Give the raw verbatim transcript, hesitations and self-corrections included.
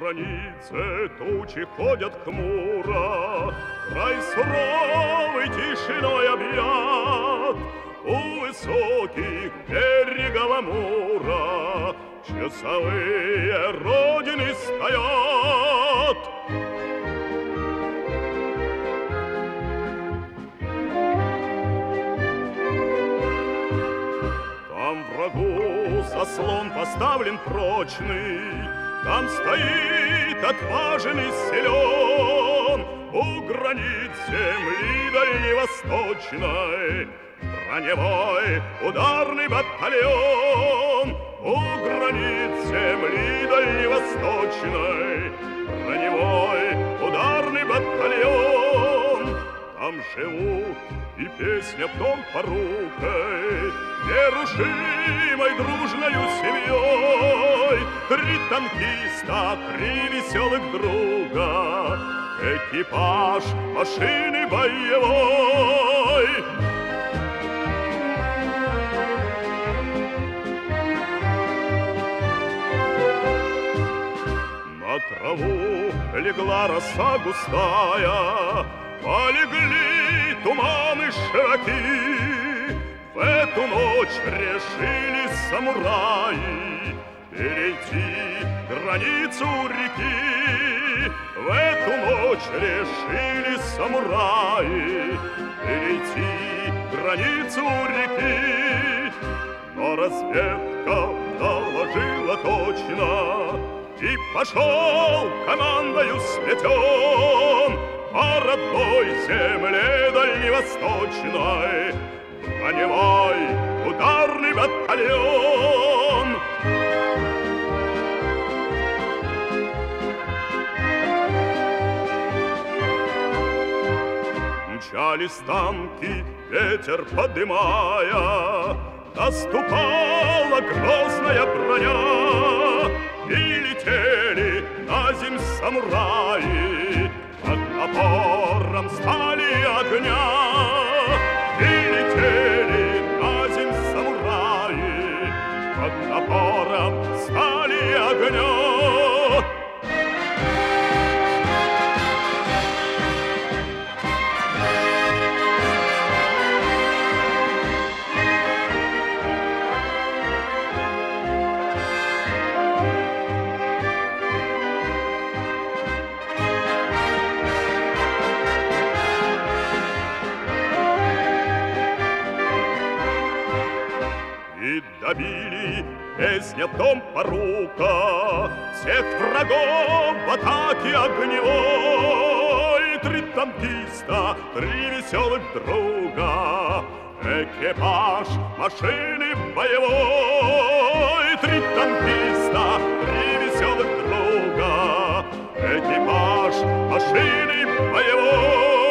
границе тучи ходят хмуро, край суровый тишиной объят. У высоких берегов Амура часовые родины стоят. Там врагу заслон поставлен прочный, там стоит отважен и силен. У границ земли дальневосточной броневой ударный батальон. У границ земли дальневосточной броневой ударный батальон. Там живут и песня в том порукой, нерушимой дружною семьей. Три танкиста, три веселых друга, экипаж машины боевой. На траву легла роса густая, полегли туманы широки. В эту ночь решили самураи перейти границу реки. В эту ночь решили самураи перейти границу реки. Но разведка доложила точно, и пошел командою сплетен по родной земле дальневосточной броневой ударный батальон. Мчались танки, ветер подымая, наступала грозная броня, и летели на земь самураи под напором стали огня. И летели на земь самураи под напором стали огня. И добили песня в том порука всех врагов в атаке огневой. Три танкиста, три веселых друга, экипаж машины боевой. Три танкиста, три веселых друга, экипаж машины боевой.